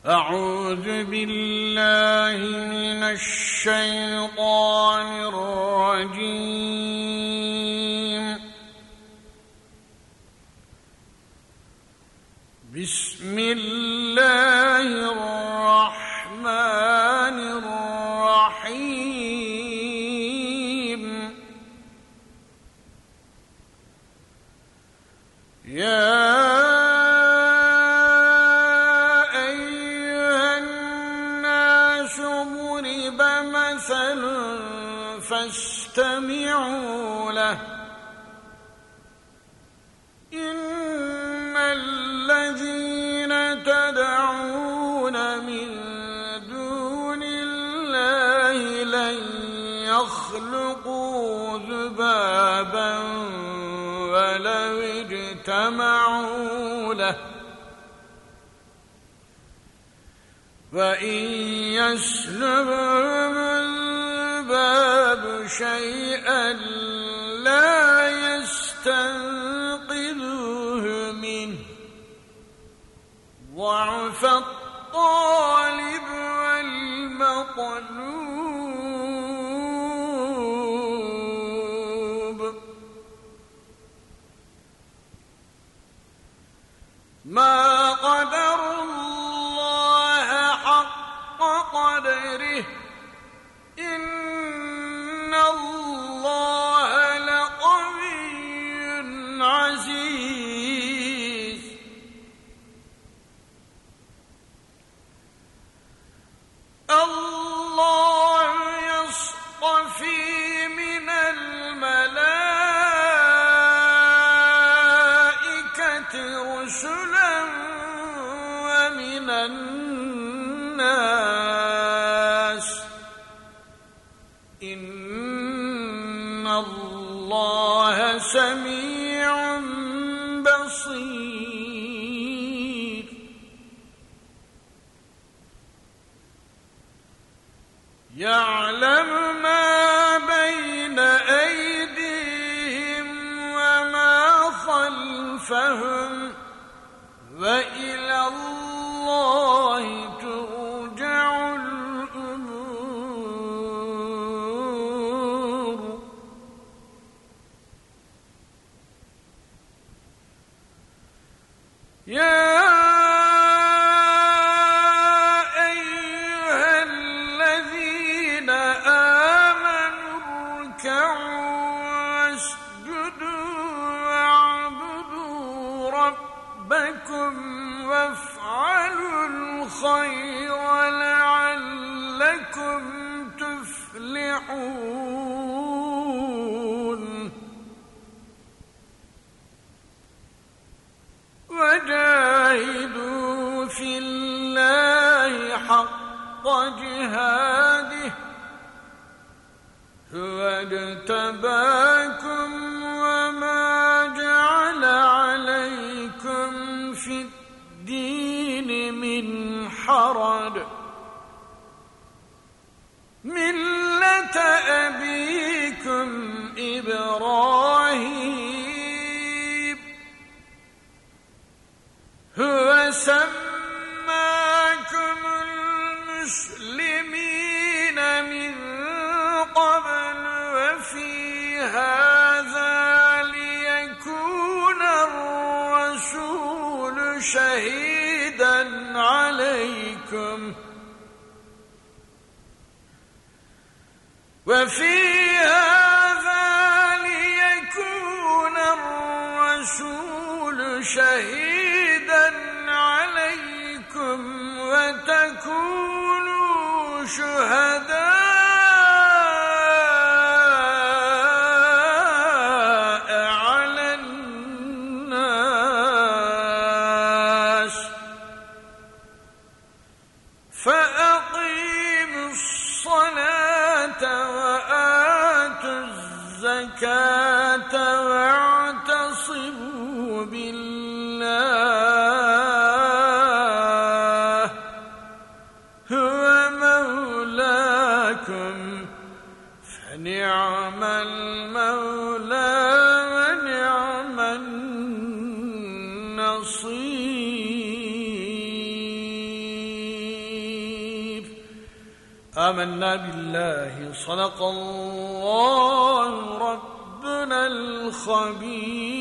أعوذ بالله من الشيطان الرجيم. بسم الله الرحمن الرحيم. يا فاستمعوا له. إن الذين تدعون من دون الله لن يخلقوا ذبابا ولو اجتمعوا له وإن يسلبهم الذباب شيئا لا يستنقذوه منه. ضعف الطالب والمطلوب. ما قدروا الله حق قدره. إن الله لقوي عزيز. الله يصطفي من الملائكة رسلا ومن الناس. إن الله سميع بصير. يعلم ما بين أيديهم وما خلفهم وإلى الله ترجع الأمور. يا أيها الذين آمنوا اركعوا واسجدوا واعبدوا ربكم وافعلوا الخير لعلكم تفلحون. وجاهدوا في الله حق جهاده هو اجتباكم وما جعل عليكم في الدين من حرج. ملة أبيكم إبراهيم هو سماكم المسلمين من قبل وفي هذا ليكون الرسول شهيدا عليكم وتكونوا شهداء على الناس. فأقيموا الصلاة وآتوا الزكاة واعتصموا بالله هو مولاكم فنعم المولى ونعم النصير. آمنا بالله صدق الله ربنا الخبير.